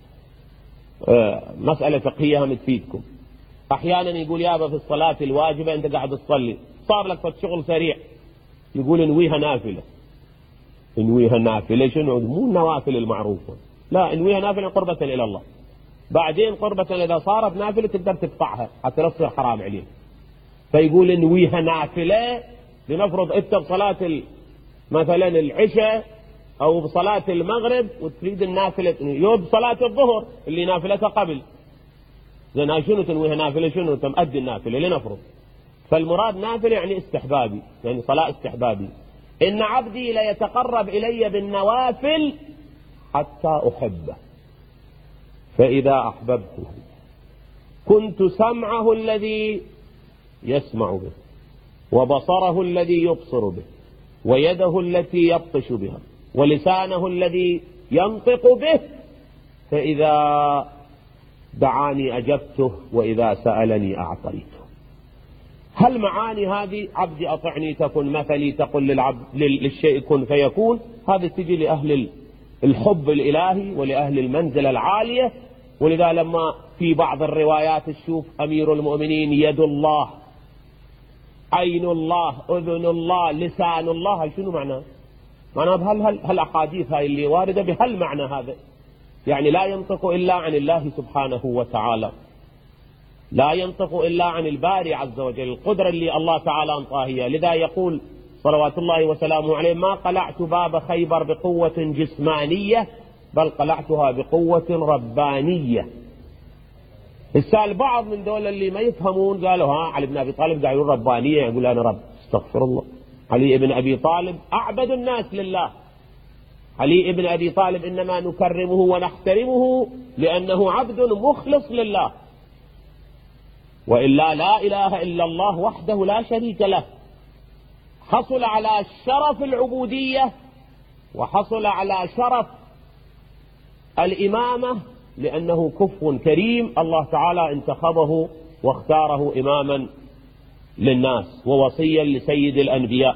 مسألة فقهية هم تفيدكم. أحيانا يقول يابا في الصلاة الواجبة أنت قاعد تصلي صار لك في شغل سريع، يقول انويها نافلة. انويها نافلة شنو؟ مو النوافل المعروفة، لا، انويها نافلة قربة إلى الله. بعدين قربة إذا صارت نافلة تقدر تقطعها حتى لا تصير حرام عليك. فيقول انويها نافلة. لنفرض انت بصلاة مثلا العشاء او بصلاة المغرب وتريد النافلة يوم صلاة الظهر اللي نافلتها قبل، زين هاي شنو تنويها نافلة؟ شنو انت مؤدي النافلة لنفرض. فالمراد نافلة يعني استحبابي، يعني صلاة استحبابي. إن عبدي ليتقرب إلي بالنوافل حتى أحبه، فإذا أحببته كنت سمعه الذي يسمع به، وبصره الذي يبصر به، ويده التي يبطش بها، ولسانه الذي ينطق به، فإذا دعاني أجبته، وإذا سألني أعطيته. هل معاني هذه عبدي أطعني تكن مثلي، تقول للعبد للشيء كن فيكون، هذه تجي لأهل الحب الإلهي ولأهل المنزلة العالية. ولذا لما في بعض الروايات تشوف أمير المؤمنين يد الله، عين الله، أذن الله، لسان الله، هاي شنو معناه؟ معناه هالأحاديث هاي اللي واردة بهل معنى هذا، يعني لا ينطق إلا عن الله سبحانه وتعالى، لا ينطق إلا عن الباري عز وجل، القدرة اللي الله تعالى أنطاه إياه. لذا يقول صلوات الله وسلامه عليه: ما قلعت باب خيبر بقوة جسمانية بل قلعتها بقوة ربانية. السال بعض من دول اللي ما يفهمون قالوا علي بن أبي طالب قاعد يقول ربانية، يقول أنا رب، استغفر الله. علي بن أبي طالب أعبد الناس لله. علي بن أبي طالب إنما نكرمه ونحترمه لأنه عبد مخلص لله، وإلا لا إله إلا الله وحده لا شريك له. حصل على شرف العبودية وحصل على شرف الإمامة لأنه كفو كريم، الله تعالى انتخبه واختاره إماما للناس ووصيا لسيد الأنبياء.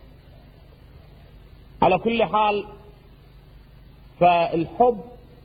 على كل حال، فالحب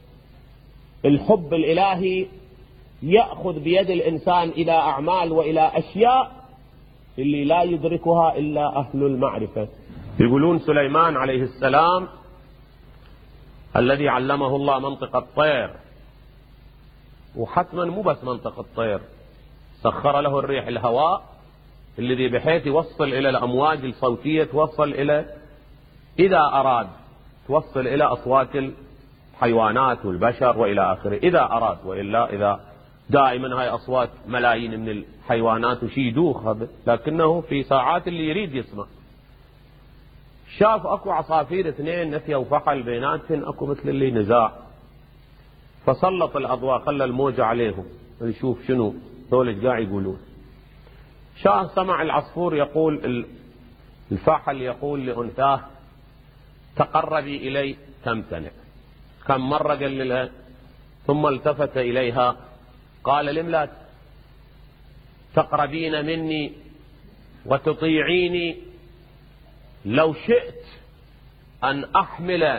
الإلهي يأخذ بيد الإنسان إلى أعمال وإلى أشياء اللي لا يدركها إلا أهل المعرفة. يقولون سليمان عليه السلام الذي علمه الله منطق الطير، وحتما مو بس منطق الطير، سخر له الريح الهواء الذي بحيث يوصل إلى الأمواج الصوتية، توصل إلى إذا أراد توصل إلى أصوات الحيوانات والبشر وإلى آخره إذا أراد، وإلا إذا دائما هاي أصوات ملايين من الحيوانات وشي يدوخ هذا، لكنه في ساعات اللي يريد يسمع. شاف أكو عصافير اثنين نفيا وفحل بيناتهم، أكو مثل اللي نزاع، فسلط الأضواء خلى الموجة عليهم يشوف شنو ذول قاعد يقولون. شاه سمع العصفور يقول، الفحل يقول لأنثاه: تقربي إلي تمتنع. كم مرة قال لها، ثم التفت إليها قال: لم لا تقربين مني وتطيعيني؟ لو شئت أن أحمل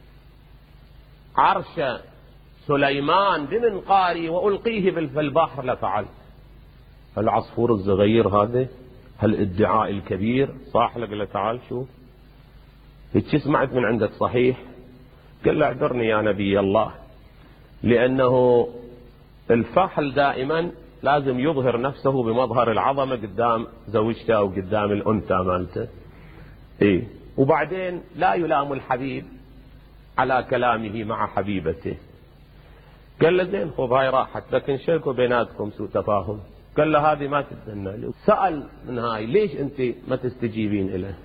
عرش سليمان بمنقاري وألقيه في البحر لفعلت. العصفور الصغير هذا هالادعاء الكبير صاح لك، تعال شوف هيك سمعت من عندك صحيح؟ قال له اعذرني يا نبي الله، لأنه الفحل دائما لازم يظهر نفسه بمظهر العظمة قدام زوجته أو قدام الأنثى مالته. إيه، وبعدين لا يلام الحبيب على كلامه مع حبيبته. قال له زين خذ هاي راحت، لكن شركوا بيناتكم سوء تفاهم. قال له هذه ما تتدنى له. سأل من هاي ليش أنت ما تستجيبين إليه؟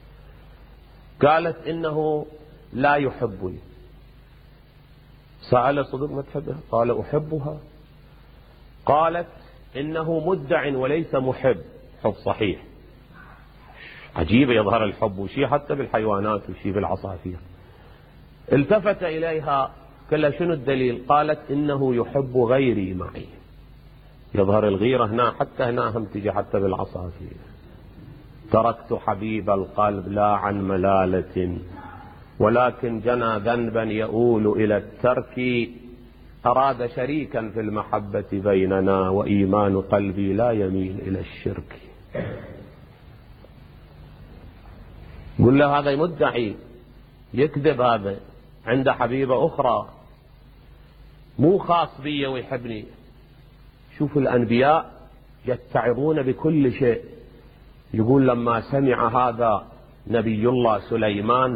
قالت إنه لا يحبني. سأل صدق ما تحبها؟ قال أحبها. قالت إنه مدع وليس محب، حب صحيح. عجيب يظهر الحب وشي حتى بالحيوانات وشي بالعصافير. التفت إليها قال لها شنو الدليل؟ قالت إنه يحب غيري معي. يظهر الغيرة هنا، حتى هنا هم تجي حتى بالعصافير. تركت حبيب القلب لا عن ملالة، ولكن جنى ذنبا يؤول إلى الترك. أراد شريكا في المحبة بيننا، وإيمان قلبي لا يميل إلى الشرك. قل له هذا مدعي يكذب، هذا عنده حبيبة أخرى مو خاص بي ويحبني. شوف الأنبياء يتعظون بكل شيء. يقول لما سمع هذا نبي الله سليمان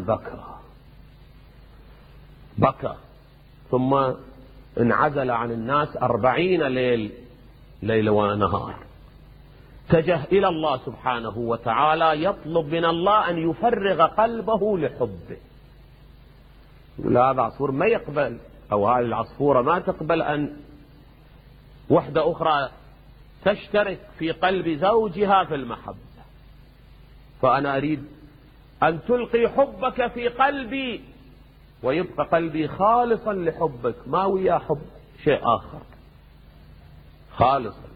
بكى ثم انعزل عن الناس 40 ليل ونهار. اتجه إلى الله سبحانه وتعالى يطلب من الله أن يفرغ قلبه لحبه. يقول هذا عصفور ما يقبل، أو هذه العصفورة ما تقبل أن وحدة أخرى تشترك في قلب زوجها في المحبة، فأنا أريد أن تلقي حبك في قلبي ويبقى قلبي خالصا لحبك، ما ويا حب شيء آخر، خالصا.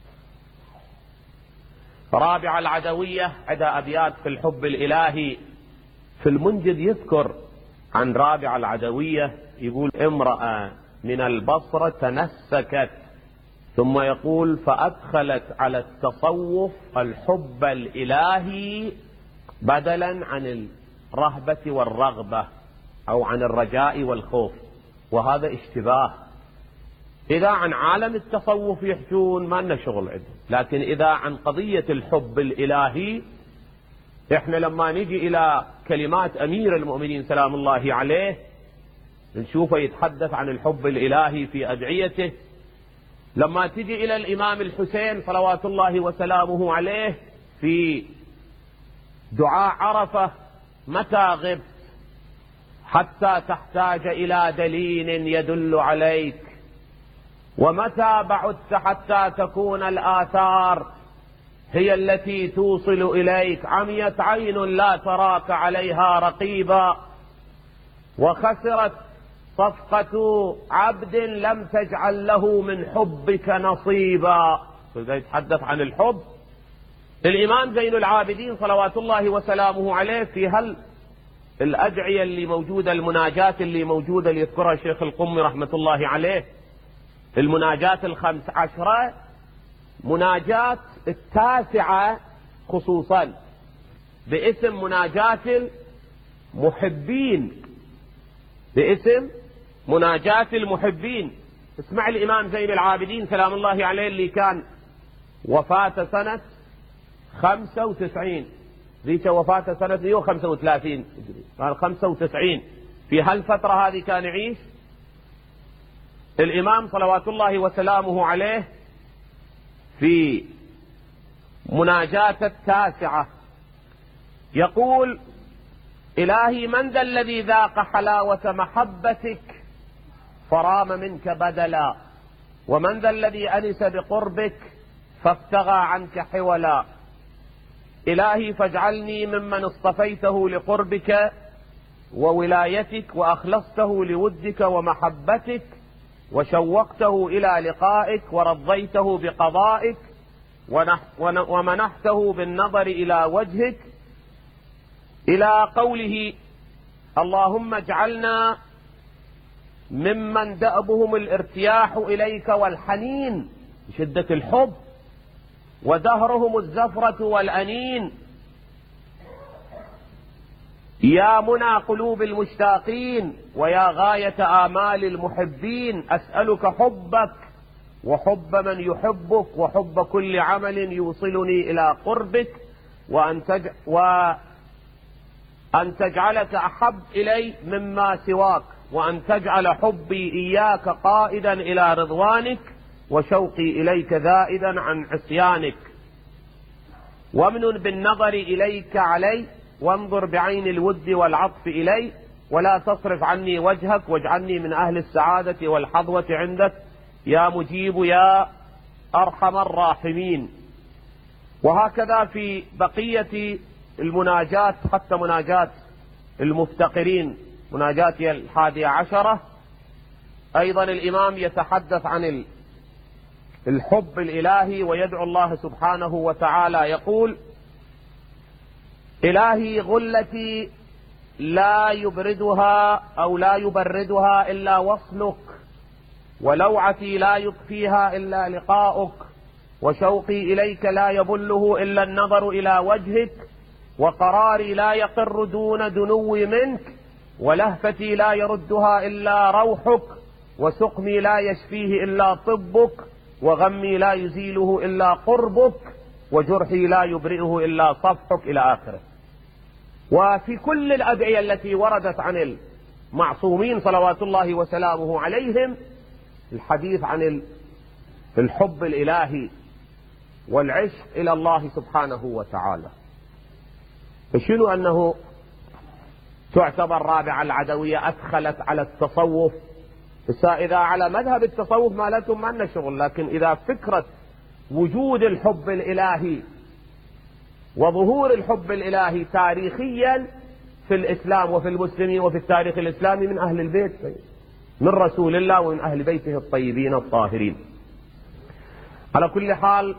رابع العدوية عدا أبيات في الحب الإلهي. في المنجد يذكر عن رابع العدوية، يقول امرأة من البصرة تنسكت، ثم يقول فأدخلت على التصوف الحب الإلهي بدلا عن الرهبة والرغبة أو عن الرجاء والخوف، وهذا اشتباه. إذا عن عالم التصوف يحجون ما لنا شغل عندهم، لكن إذا عن قضية الحب الإلهي، إحنا لما نجي إلى كلمات أمير المؤمنين سلام الله عليه نشوفه يتحدث عن الحب الإلهي في أدعيته. لما تجي إلى الإمام الحسين صلوات الله وسلامه عليه في دعاء عرفة، متى غبت حتى تحتاج إلى دليل يدل عليك، ومتى بعدت حتى تكون الآثار هي التي توصل إليك، عميت عين لا تراك عليها رقيبا، وخسرت صفقة عبد لم تجعل له من حبك نصيبا. فإذا يتحدث عن الحب، الإمام زين العابدين صلوات الله وسلامه عليه في الأدعية اللي موجودة، المناجات اللي موجودة اللي يذكرها الشيخ القمي رحمة الله عليه، المناجات 15 مناجات 9 خصوصا باسم مناجات المحبين، باسم مناجات المحبين. اسمع الإمام زين العابدين سلام الله عليه اللي كان وفاة سنة 95، ذيك وفاة سنة 135 كان 95، في هالفترة هذه كان يعيش الإمام صلوات الله وسلامه عليه في مناجاة 9 يقول إلهي من ذا الذي ذاق حلاوة محبتك فرام منك بدلا، ومن ذا الذي أنس بقربك فابتغى عنك حولا. إلهي فاجعلني ممن اصطفيته لقربك وولايتك، وأخلصته لودك ومحبتك، وشوقته إلى لقائك، ورضيته بقضائك، ومنحته بالنظر إلى وجهك، إلى قوله اللهم اجعلنا ممن دأبهم الارتياح إليك والحنين، شدة الحب، ودهرهم الزفرة والأنين، يا منى قلوب المشتاقين ويا غاية آمال المحبين، أسألك حبك وحب من يحبك وحب كل عمل يوصلني إلى قربك، وأن تجعلك أحب إلي مما سواك، وأن تجعل حبي إياك قائدا إلى رضوانك وشوقي إليك زائدا عن عصيانك. وامنن بالنظر إليك علي، وانظر بعين الود والعطف إلي، ولا تصرف عني وجهك، واجعلني من أهل السعادة والحظوة عندك يا مجيب يا أرحم الراحمين. وهكذا في بقية المناجات، حتى مناجات المفتقرين، مناجات 11 أيضا الإمام يتحدث عن الحب الإلهي ويدعو الله سبحانه وتعالى، يقول: إلهي غلتي لا يبردها أو لا يبردها إلا وصلك، ولوعتي لا يطفيها إلا لقاؤك، وشوقي إليك لا يبله إلا النظر إلى وجهك، وقراري لا يقر دون دنو منك، ولهفتي لا يردها إلا روحك، وسقمي لا يشفيه إلا طبك، وغمي لا يزيله إلا قربك، وجرحي لا يبرئه إلا صفحك، إلى آخره. وفي كل الأدعية التي وردت عن المعصومين صلوات الله وسلامه عليهم الحديث عن الحب الإلهي والعشق إلى الله سبحانه وتعالى. فشنو أنه تعتبر رابعة العدوية أدخلت على التصوف. إذا على مذهب التصوف ما لكم معنا شغل، لكن إذا فكرة وجود الحب الإلهي وظهور الحب الإلهي تاريخيا في الإسلام وفي المسلمين وفي التاريخ الإسلامي من أهل البيت، من رسول الله ومن أهل بيته الطيبين الطاهرين. على كل حال،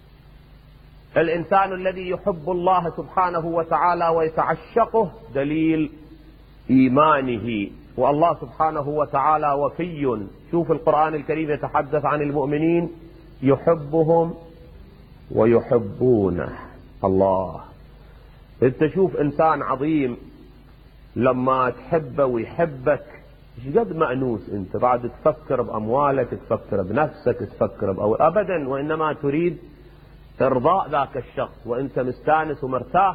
الإنسان الذي يحب الله سبحانه وتعالى ويتعشقه دليل إيمانه، والله سبحانه وتعالى وفي. شوف القرآن الكريم يتحدث عن المؤمنين: يحبهم ويحبونه. الله، انت شوف انسان عظيم لما تحبه ويحبك ايش قد مأنوس، انت بعد تفكر بأموالك، تفكر بنفسك، تفكر أبدا، وإنما تريد إرضاء ذاك الشخص، وانت مستانس ومرتاح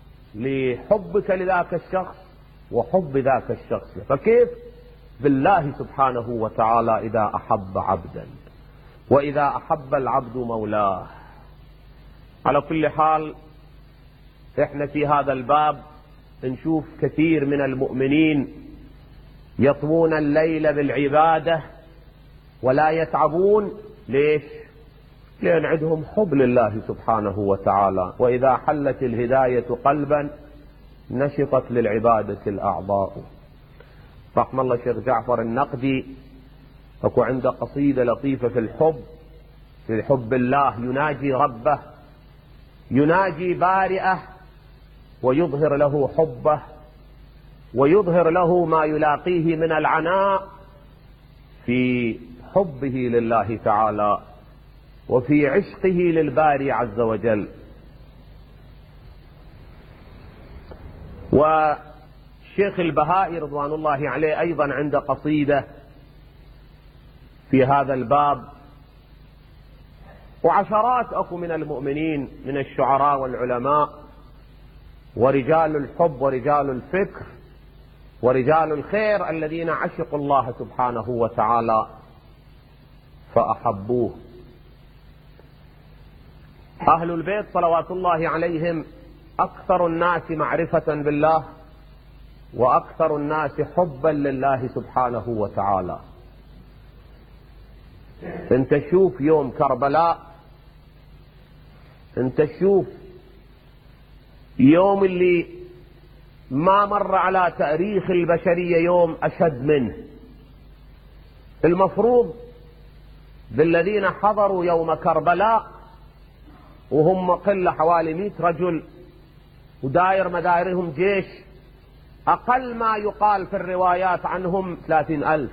لحبك لذاك الشخص وحب ذاك الشخص. فكيف بالله سبحانه وتعالى إذا أحب عبدا، وإذا أحب العبد مولاه. على كل حال، احنا في هذا الباب نشوف كثير من المؤمنين يطوون الليل بالعبادة ولا يتعبون. ليش؟ لأن عندهم حب لله سبحانه وتعالى. وإذا حلت الهداية قلبا نشطت للعبادة الأعضاء. رحم الله شيخ جعفر النقدي اكو عنده قصيدة لطيفة في حب الله، يناجي ربه، يناجي بارئه، ويظهر له حبه، ويظهر له ما يلاقيه من العناء في حبه لله تعالى وفي عشقه للباري عز وجل. والشيخ البهائي رضوان الله عليه أيضا عنده قصيدة في هذا الباب، وعشرات أكو من المؤمنين من الشعراء والعلماء ورجال الحب ورجال الفكر ورجال الخير الذين عشقوا الله سبحانه وتعالى فأحبوه. أهل البيت صلوات الله عليهم أكثر الناس معرفة بالله وأكثر الناس حبا لله سبحانه وتعالى. انت شوف يوم كربلاء، انت شوف يوم اللي ما مر على تاريخ البشرية يوم أشد منه. المفروض بالذين حضروا يوم كربلاء وهم قلة حوالي 100 رجل وداير مدايرهم جيش، أقل ما يقال في الروايات عنهم 30,000،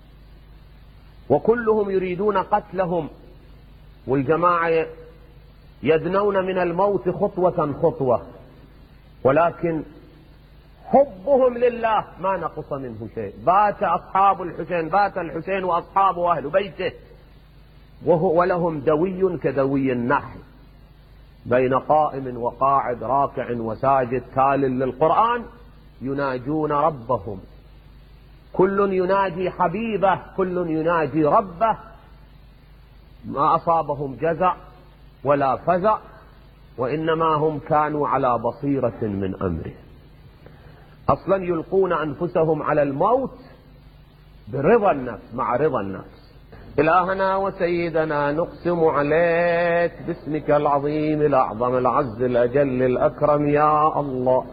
وكلهم يريدون قتلهم، والجماعة يدنون من الموت خطوة خطوة. ولكن حبهم لله ما نقص منه شيء. بات أصحاب الحسين، بات الحسين وأصحابه أهل بيته ولهم دوي كدوي النحل، بين قائم وقاعد، راكع وساجد، تال للقرآن، يناجون ربهم، كل يناجي حبيبه، كل يناجي ربه، ما أصابهم جزع ولا فزع، وإنما هم كانوا على بصيرة من أمره. أصلا يلقون أنفسهم على الموت برضا النفس، مع رضا النفس. إلهنا وسيدنا نقسم عليك باسمك العظيم الأعظم العز الأجل الأكرم يا الله،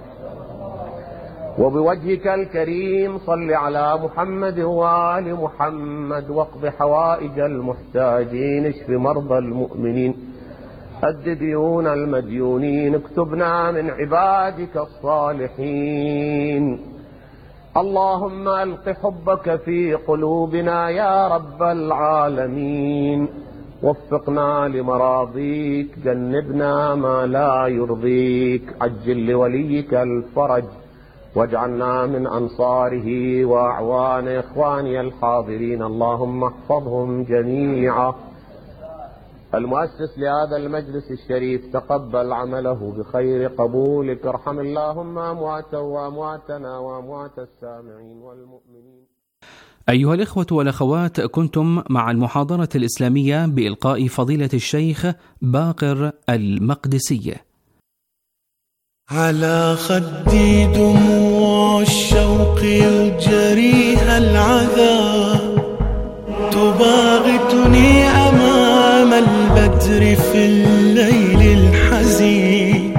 وبوجهك الكريم صل على محمد وآل محمد، واقض حوائج المحتاجين، اشف مرضى المؤمنين، أد ديون المديونين، اكتبنا من عبادك الصالحين. اللهم ألق حبك في قلوبنا يا رب العالمين، وفقنا لمراضيك، جنبنا ما لا يرضيك، عجل لوليك الفرج، واجعلنا من أنصاره وأعوان إخواني الحاضرين، اللهم احفظهم جميعا. المؤسس لهذا المجلس الشريف تقبل عمله بخير قبولك، ارحم اللهم أمواته وأمواتنا وأموات السامعين والمؤمنين. أيها الإخوة والأخوات، كنتم مع المحاضرة الإسلامية بإلقاء فضيلة الشيخ باقر المقدسي. على خدي دموع الشوق يجريها العذاب، تباغتني أمام البدر في الليل الحزين،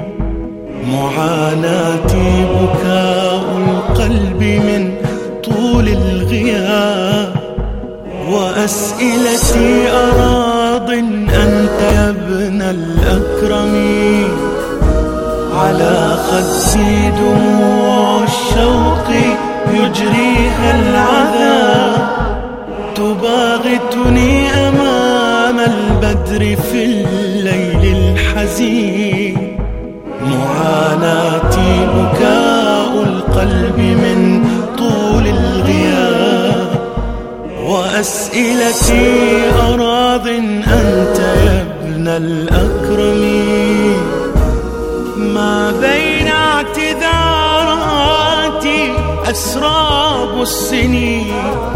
معاناتي بكاء القلب من طول الغياب، وأسئلتي أراض أنت يا ابن الأكرمين. على خدي دموع الشوق يجريها العذاب، تباغتني أمام البدر في الليل الحزين، معاناتي بكاء القلب من طول الغياب، وأسئلتي أراض أنت يا ابن الأكرمين. ما بين اعتذاراتي أسراب السنين،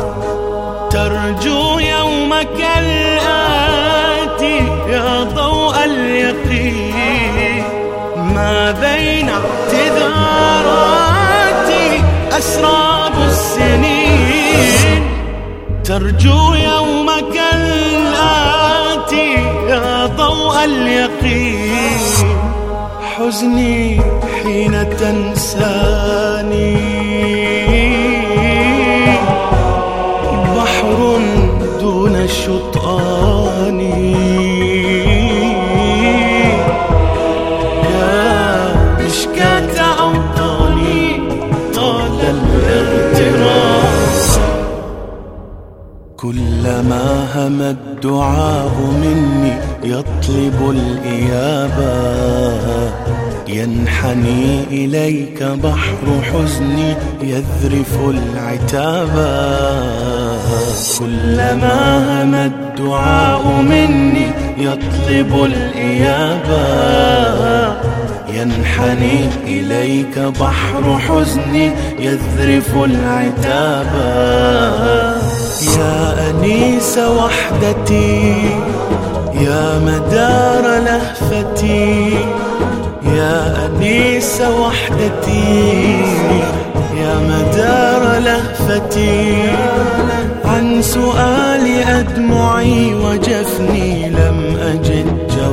ترجو يومك الآتي يا ضوء اليقين. ما بين اعتذاراتي أسراب السنين، ترجو يومك الآتي يا ضوء اليقين. حزني حين تنساني بحر دون شطآن، يا مشكاة أوطاني طال الاغتراب. كلما هم الدعاء مني يطلب الإجابة، ينحني إليك بحر حزني يذرف العتابا. كلما هم الدعاء مني يطلب الإجابة، ينحني إليك بحر حزني يذرف العتابا. يا أنيس وحدتي، يا مدار لهفتي، يا أنيس وحدتي، يا مدار لهفتي. عن سؤالي أدمعي وجفني لم أجد جوابا.